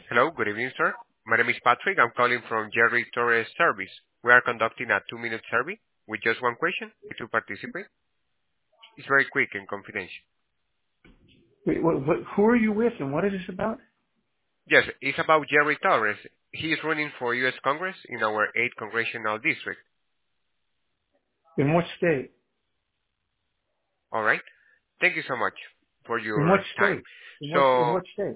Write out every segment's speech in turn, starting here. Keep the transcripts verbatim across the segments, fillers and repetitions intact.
Hello, good evening, sir. My name is Patrick. I'm calling from Jerry Torres Service. We are conducting a two-minute survey with just one question to participate. It's very quick and confidential. Wait, what, what, who are you with and what is this about? Yes, it's about Jerry Torres. He is running for U S Congress in our eighth Congressional District. In what state? All right? Thank you so much for In what your time. state? In what, in So, what state?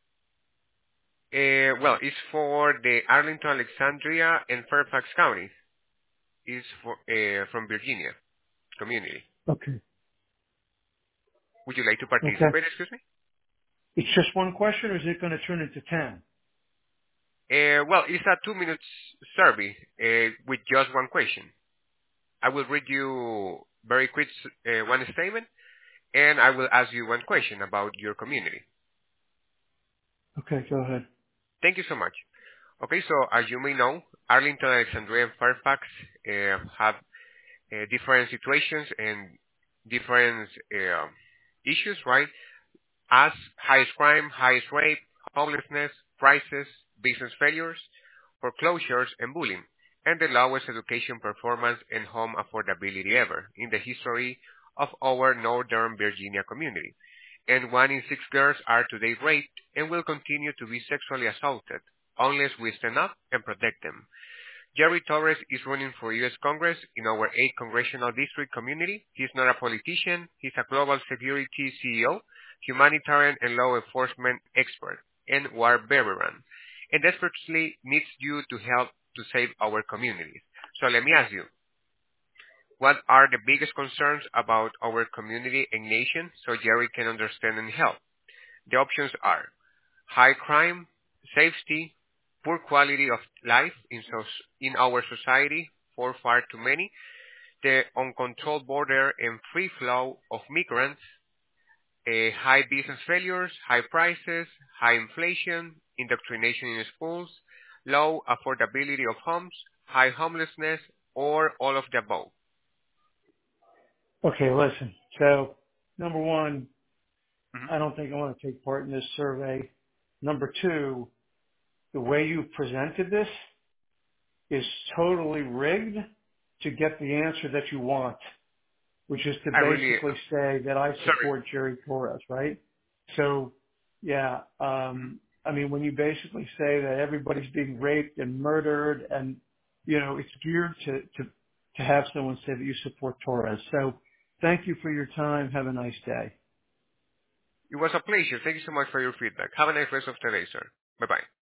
uh, well, it's for the Arlington, Alexandria, and Fairfax counties. It's for, uh, from Virginia community. Okay. Would you like to Okay. participate, excuse me? It's just one question or is it going to turn into ten? Uh, well, it's a two-minute survey uh, with just one question. I will read you very quick uh, one statement, and I will ask you one question about your community. Okay, go ahead. Thank you so much. Okay, so as you may know, Arlington, Alexandria, and Fairfax uh, have uh, different situations and different uh, issues, right? As highest crime, highest rape, homelessness, prices, business failures, foreclosures, and bullying, and the lowest education performance and home affordability ever in the history of our Northern Virginia community. And one in six girls are today raped and will continue to be sexually assaulted unless we stand up and protect them. Jerry Torres is running for U S Congress in our eighth Congressional District community. He's not a politician. He's a global security C E O, humanitarian and law enforcement expert, and war veteran, and desperately needs you to help to save our communities. So let me ask you, what are the biggest concerns about our community and nation so Jerry can understand and help? The options are high crime, safety, poor quality of life in, so- in our society for far too many, the uncontrolled border and free flow of migrants, uh, high business failures, high prices, high inflation, indoctrination in schools, low affordability of homes, high homelessness, or all of the above. Okay, listen. So, number one, Mhm. I don't think I want to take part in this survey. Number two, the way you presented this is totally rigged to get the answer that you want, which is to I really, basically say that I sorry. support Jerry Torres, right? So, yeah, um, I mean, when you basically say that everybody's being raped and murdered and, you know, it's geared to, to, to have someone say that you support Torres. So thank you for your time. Have a nice day. It was a pleasure. Thank you so much for your feedback. Have a nice rest of the day, sir. Bye-bye.